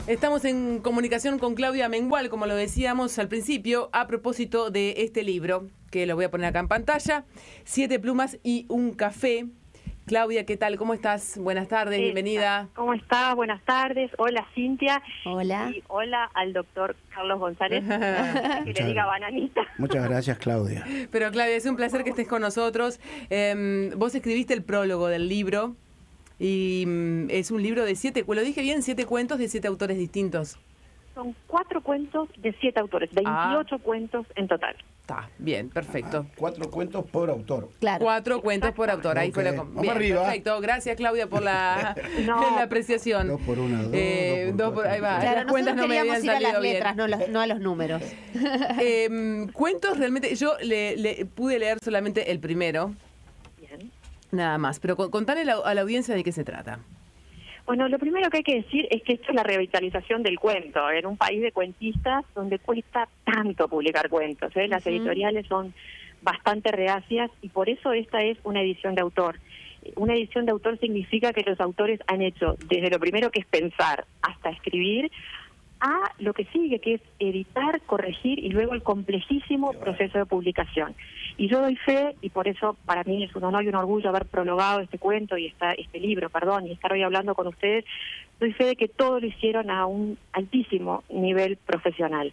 Estamos en comunicación con Claudia Mengual, como lo decíamos al principio, a propósito de este libro, que lo voy a poner acá en pantalla, 7 plumas y un café. Claudia, ¿qué tal? ¿Cómo estás? Buenas tardes, bienvenida. ¿Cómo estás? Buenas tardes. Hola, Cintia. Hola. Y hola al doctor Carlos González, que le diga bananita. Muchas gracias, Claudia. Pero Claudia, es un placer que estés con nosotros. Vos escribiste el prólogo del libro y es un libro de 7, lo dije bien, 7 cuentos de 7 autores distintos. Son 4 cuentos de 7 autores, 28 cuentos en total. Está bien, perfecto. 4 cuentos por autor. Claro. 4 cuentos por autor. Ahí fue la Vamos arriba. Perfecto. Gracias, Claudia, por la, la apreciación. 2 por 1, 2 por ahí va. Claro, Las cuentas no me habían ir a salido las bien. letras, no a los números. Cuentos realmente, yo le pude leer solamente el primero. Bien. Nada más, pero contale a la audiencia de qué se trata. Bueno, lo primero que hay que decir es que esto es la revitalización del cuento, en un país de cuentistas donde cuesta tanto publicar cuentos, ¿eh? Las editoriales son bastante reacias y por eso esta es una edición de autor. Una edición de autor significa que los autores han hecho desde lo primero que es pensar hasta escribir, a lo que sigue, que es editar, corregir y luego el complejísimo proceso de publicación. Y yo doy fe, y por eso para mí es un honor y un orgullo haber prologado este cuento y este libro, y estar hoy hablando con ustedes, doy fe de que todo lo hicieron a un altísimo nivel profesional.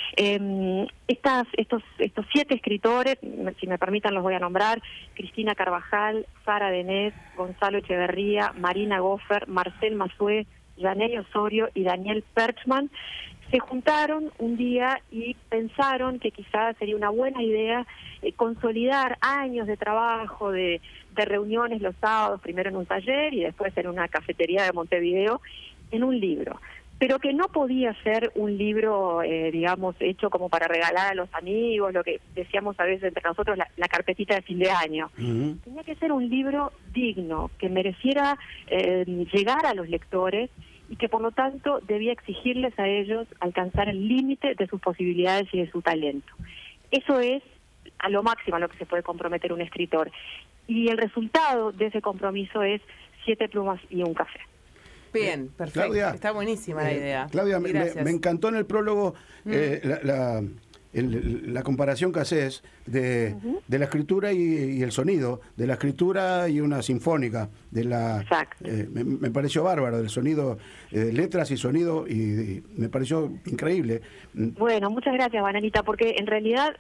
Estos 7 escritores, si me permitan los voy a nombrar: Cristina Carvajal, Sara Denés, Gonzalo Echeverría, Marina Goffer, Marcel Mazue, Janey Osorio y Daniel Perchman, se juntaron un día y pensaron que quizás sería una buena idea consolidar años de trabajo, de reuniones los sábados, primero en un taller y después en una cafetería de Montevideo, en un libro. Pero que no podía ser un libro, digamos, hecho como para regalar a los amigos, lo que decíamos a veces entre nosotros, la carpetita de fin de año. Tenía que ser un libro digno, que mereciera llegar a los lectores y que por lo tanto debía exigirles a ellos alcanzar el límite de sus posibilidades y de su talento. Eso es a lo máximo a lo que se puede comprometer un escritor. Y el resultado de ese compromiso es 7 plumas y un café. Bien, perfecto. Claudia, está buenísima la idea. Claudia, me encantó en el prólogo la comparación que haces de la escritura y el sonido, de la escritura y una sinfónica, Exacto. Me pareció bárbaro, el sonido, letras y sonido, y me pareció increíble. Bueno, muchas gracias, Bananita, porque en realidad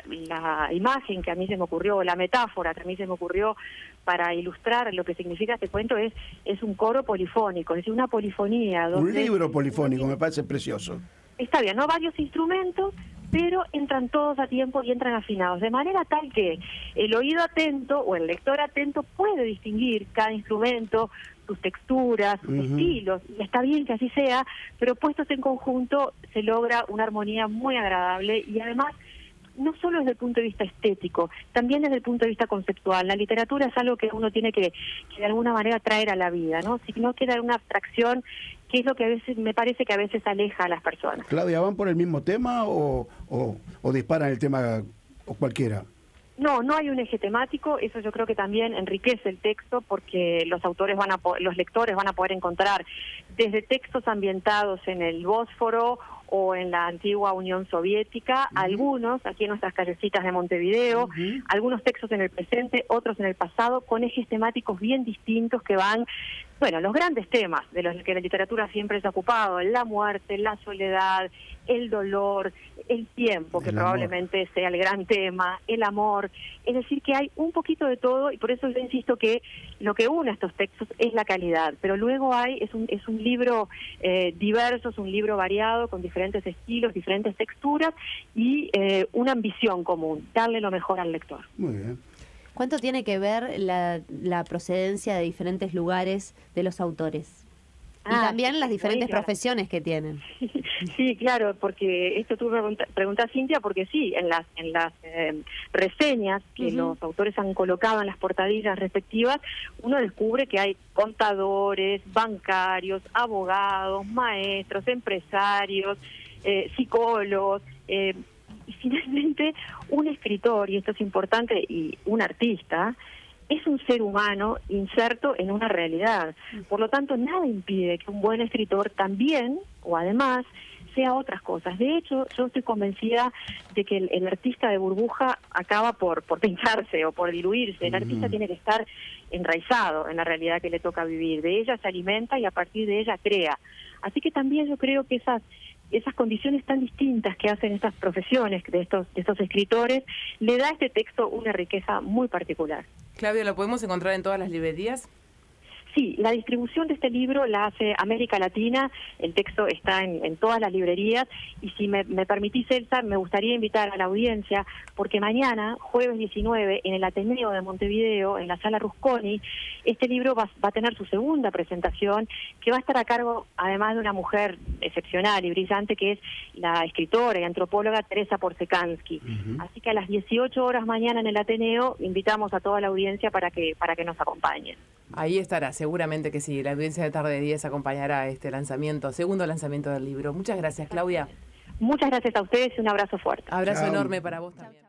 la imagen que a mí se me ocurrió, la metáfora que a mí se me ocurrió para ilustrar lo que significa este cuento es un coro polifónico, es decir, una polifonía. Un libro polifónico, me parece precioso. Está bien, ¿no? Varios instrumentos, pero entran todos a tiempo y entran afinados, de manera tal que el oído atento o el lector atento puede distinguir cada instrumento, sus texturas, sus estilos, y está bien que así sea, pero puestos en conjunto se logra una armonía muy agradable y además no solo desde el punto de vista estético, también desde el punto de vista conceptual. La literatura es algo que uno tiene que de alguna manera traer a la vida, ¿no? Si no queda una abstracción, que es lo que a veces me parece que a veces aleja a las personas. Claudia, ¿van por el mismo tema o disparan el tema o cualquiera? No hay un eje temático, eso yo creo que también enriquece el texto porque los lectores van a poder encontrar desde textos ambientados en el Bósforo o en la antigua Unión Soviética, algunos aquí en nuestras callecitas de Montevideo, algunos textos en el presente, otros en el pasado, con ejes temáticos bien distintos que van, bueno, los grandes temas de los que la literatura siempre se ha ocupado: la muerte, la soledad, el dolor, el tiempo, que probablemente sea el gran tema, el amor. Es decir, que hay un poquito de todo y por eso yo insisto que lo que une a estos textos es la calidad, pero luego es un libro diverso, es un libro variado, con diferentes estilos, diferentes texturas y una ambición común, darle lo mejor al lector. Muy bien. ¿Cuánto tiene que ver la procedencia de diferentes lugares de los autores? Y también las diferentes profesiones que tienen. Sí, claro, porque esto tú preguntas, Cintia, porque sí, en las reseñas que los autores han colocado en las portadillas respectivas, uno descubre que hay contadores, bancarios, abogados, maestros, empresarios, psicólogos, y finalmente un escritor, y esto es importante, y un artista, es un ser humano inserto en una realidad. Por lo tanto, nada impide que un buen escritor también, o además, sea otras cosas. De hecho, yo estoy convencida de que el artista de burbuja acaba por pincharse o por diluirse. El artista tiene que estar enraizado en la realidad que le toca vivir. De ella se alimenta y a partir de ella crea. Así que también yo creo que esas condiciones tan distintas que hacen estas profesiones de estos escritores, le da a este texto una riqueza muy particular. Claudia, ¿lo podemos encontrar en todas las librerías? Sí, la distribución de este libro la hace América Latina, el texto está en todas las librerías, y si me permitís, Elsa, me gustaría invitar a la audiencia, porque mañana, jueves 19, en el Ateneo de Montevideo, en la Sala Rusconi, este libro va a tener su segunda presentación, que va a estar a cargo, además de una mujer excepcional y brillante, que es la escritora y antropóloga Teresa Porsekansky. Así que a las 18 horas mañana en el Ateneo, invitamos a toda la audiencia para que nos acompañen. Ahí estará, seguramente que sí. La audiencia de Tarde de 10 acompañará este lanzamiento, segundo lanzamiento del libro. Muchas gracias, Claudia. Muchas gracias a ustedes y un abrazo fuerte. Abrazo Chao. enorme para vos también.